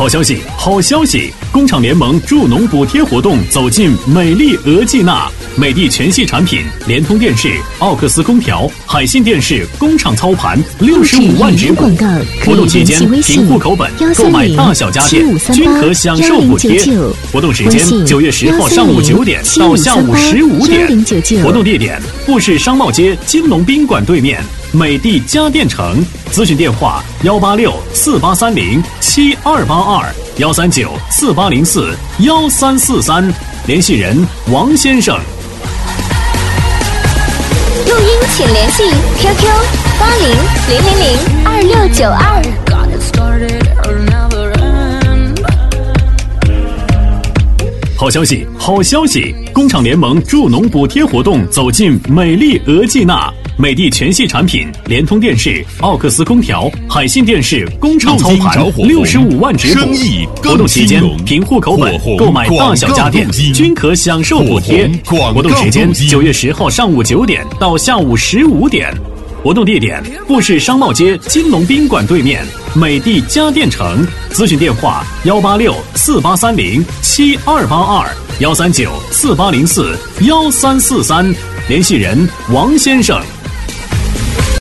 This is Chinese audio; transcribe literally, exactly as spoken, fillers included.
好消息，好消息！工厂联盟助农补贴活动走进美丽俄季纳，美的全系产品，联通电视、奥克斯空调、海信电视工厂操盘六十五万只股。活动期间，凭户口本购买大小家电，均可享受补贴。活动时间九月十号上午九点到下午十五点。活动地点：富士商贸街金龙宾馆对面。美的家电城，咨询电话幺八六四八三零七二八二幺三九四八零四幺三四三，联系人王先生。 录音请联系 Q Q 八零零零零二六九二。 好消息，好消息！工厂联盟助农补贴活动走进美丽俄季纳。美的全系产品，联通电视、奥克斯空调、海信电视工厂操盘六十五万只股。活动期间，凭户口本购买大小家电，均可享受补贴。活动时间九月十号上午九点到下午十五点。活动地点：富士商贸街金龙宾馆对面，美的家电城。咨询电话幺八六四八三零七二八二幺三九四八零四幺三四三，联系人王先生。